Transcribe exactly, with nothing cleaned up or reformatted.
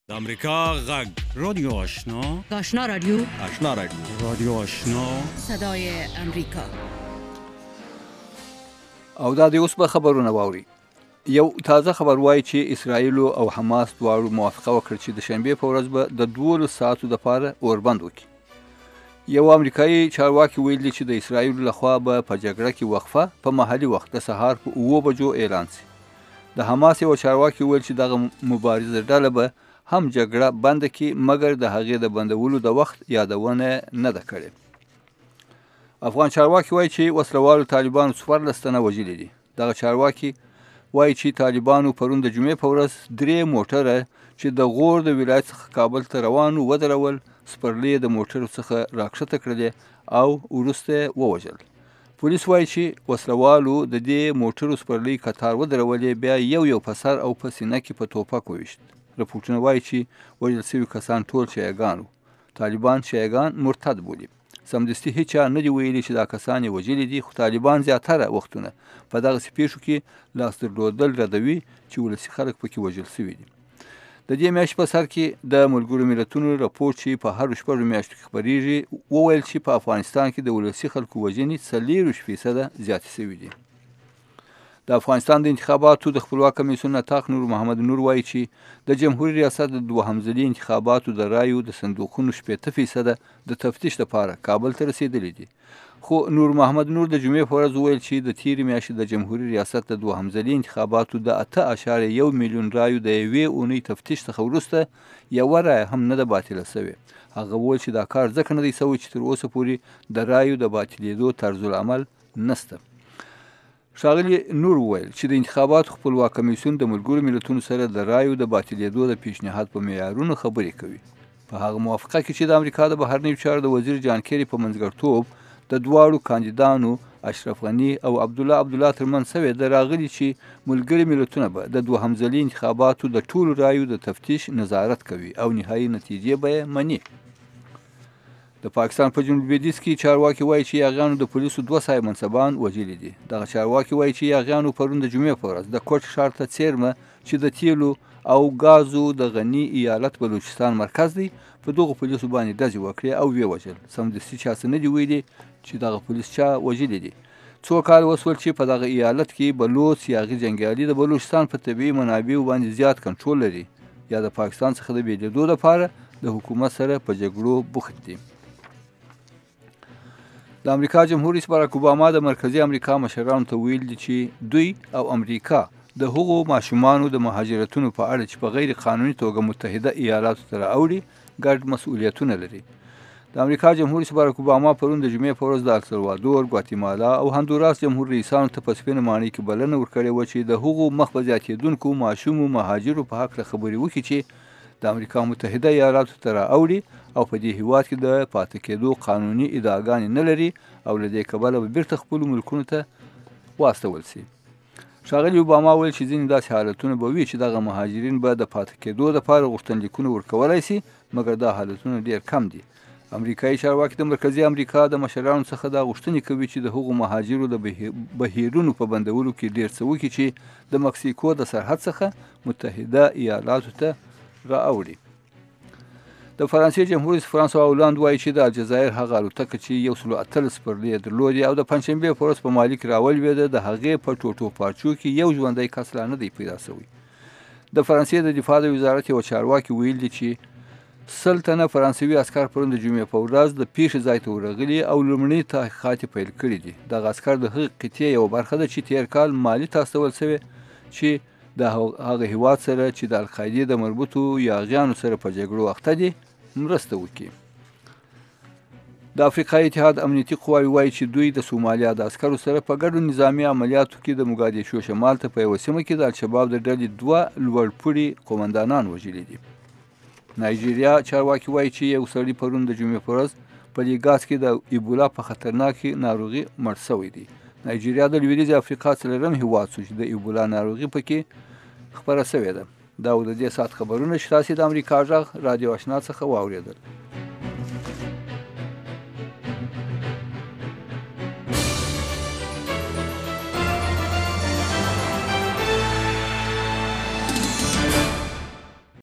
د امریکا غږ رادیو آشنا آشنا رادیو آشنا رادیو رادیو آشنا صدای امریکا. او دا د اوس په خبرونه واوري. یو تازه خبر وایي چې اسرائیل او حماس دواړو موافقه وکړه چې د شنبه په ورځ به د دولس ساعتو لپاره اوربند وکړي. یو امریکایي چارواکي ویلي چې د اسرائیل لخوا به په جګړه کې وقفه په محلي وخت د سهار په اوه بجو اعلان شي. د حماس یو چارواکي ویل چې دغه مبارزه ډله به هم جګړه بند کړي، مګر د هغې د بندولو د وخت یادونه نه ده کړې. افغان چارواکي وایي چې وسلوالو طالبانو څوارلس تنه وژلي دي. دغه چارواکي وایي چې طالبانو پرون د جمعې په ورځ درې موټره چې د غور د ولایت څخه کابل ته روان ودرول، سپرلي د موټرو څخه راکښته کړلې او وروسته ووژل. پولیس وایي چې وسلوالو د دې موټرو سپرلي کتار ودرولې، بیا یو یو په سر او په سینه کې په توپک وویشت. رپورټونه وایي چې وژل شوي کسان ټول شیعګان وو. طالبان شیعګان مرتد بولي. سمدستي هیچا نه دي ویلي چې دا کسان یې وژلي دي، خو طالبان زیاتره وختونه په دغسې پیښو کې لاس درلودل ردوي چې ولسي خلک پکې وژل شوي دي. د دې میاشتې په سر کې د ملګرو ملتونو راپور چې په هرو شپږو میاشتو کې خپریږي وویل چې په افغانستان کې د ولسي خلکو وژنې څلېرویشت فیصده زیاتې شوي دي. د افغانستان د انتخاباتو د خپلواک کمیسیون نطاق نور محمد نور وایي چې د جمهوریت ریاست د دوهم ځلي انتخاباتو د رایو د صندوقونو شپېته فیصده د تفتیش لپاره کابل ته رسېدلي دي. خو نور محمد نور د جمعې په ورځ وویل چې د تېرې میاشتې د جمهوریت ریاست د دوهم ځلي انتخاباتو د اته اعشاریه یو میلیون رایو د یوې اونۍ تفتیش څخه وروسته یوه رایه هم نه ده باطله سوې. هغه وویل چې دا کار ځکه نه دی سوی چې تر اوسه پورې د رایو د باطلېدو طرزالعمل نسته. ښاغلي نور وویل چې د انتخاباتو خپلواک کمیسیون د ملګرو ملتونو سره د رایو د باطلېدو د پیشنهاد په معیارونو خبرې کوي. په هغه موافقه کې چې د امریکا د بهرنیو چارو د وزیر جان کیري په منځګړیتوب د دواړو کاندیدانو اشرف غني او عبدالله عبدالله ترمنځ سوې ده، راغلي چې ملګري ملتونه به د دوهم ځلي انتخاباتو د ټولو رایو د تفتیش نظارت کوي او نهایي نتیجې به یې مني. د پاکستان په جنوب لویدیځ کې چارواکي وایي چې یاغیانو د پولیسو دوه سوه منصبان وژلي دي. دغه چارواکي وایي چې یاغیانو پرون د جمعې په ورځ د کوټ ښار ته څیرمه چې د تیلو او ګازو د غني ایالت بلوچستان مرکز دی په دغو پولیسو باندې ډزې وکړې او ویې وژل. سمدستي چا څه نه دي ویلي چې دغه پولیس چا وژلي دي. څو کال وسول چې په دغه ایالت کې بلوچ یاغي جنګیالي د بلوچستان په طبیعي منابعو باندې زیات کنټرول لري یا د پاکستان څخه د بېلېدو لپاره د حکومت سره په جګړو بوخت دي. د امریکا جمهور رئیس باراک اوباما د مرکزي امریکا مشرانو ته ویل دي چې دوی او امریکا د هغو ماشومانو د مهاجرتونو په اړه چې په غیر قانوني توګه متحده ایالاتو ته راوړي ګډ مسؤلیتونه لري. د امریکا جمهور رئیس باراک اوباما پرون د جمعې په ورځ د السلوادور، ګواتیمالا او هندوراس جمهور رئیسانو ته په سپینه ماڼۍ کې بلنه ورکړې وه چې د هغو مخ په زیاتېدونکو ماشومو مهاجرو په هکله خبرې وکړي چې د امریکا متحده ایالاتو ته راوړي او په دې هیواد کې د پاتې کېدو قانوني ادعاګانې نه لري او له دې کبله به بیرته خپلو ملکونو ته واستول شي. ښاغلي اوباما ویل چې ځینې داسې حالتونه به وي چې دغه مهاجرین به د پاتې کېدو لپاره غوښتنلیکونه ورکولی شي، مګر دا حالتونه ډېر کم دي. امریکایي چارواکي د مرکزي امریکا د مشرانو څخه دا غوښتنې کوي چې د هغو مهاجرو د بهیرونو په بندولو کې ډېر څه وکړي چې د مکسیکو د سرحد څخه متحده ایالاتو ته راوړي. د فرانسې جمهور رئیس فرانسوا هولند وایي چې د الجزایر هغه الوتکه چې یو سلو اتلس سپرلي یې درلودې او د پنجشنبې په ورځ په مالي کې راولوېده، د هغې په ټوټو پارچو کې یو ژوندی کس لا نه دی پیدا شوی. د فرانسې د دفاع د وزارت یو چارواکي ویل دي چې سل تنه فرانسوي عسکر پرون د جمعې په ورځ د پیښې ځای ته ورغلي او لومړني تحقیقات یې پیل کړي دي. دغه عسکر د هغې قطعې یوه برخه ده چې تېر کال مالي ته استول شوې چې د هغه هیواد سره چې د القاعدې د مربوطو یاغیانو سره په جګړو اخته دي مرسته وکړي. د افریقایي اتحاد امنیتي قواوې وایي چې دوی د سومالیا د عسکرو سره په ګډو نظامي عملیاتو کې د موګادیشو شمال ته په یوه سیمه کې د الشباب د ډلې دوه لوړپوړي قومندانان وژلي دي. نایجیریا چارواکي وایي چې یو سړي پرون د جمعې په ورځ په لیګاس کې د ایبولا په خطرناکې ناروغي مړ شوی دی. نایجیریا د لویدیځې افریقا څلورم هیواد شو چې د ایبولا ناروغي پکې خبره شوې ده. دا و د دې ساعت خبرونه چې تاسې د امریکا غږ رادیو آشنا څخه واورېدل.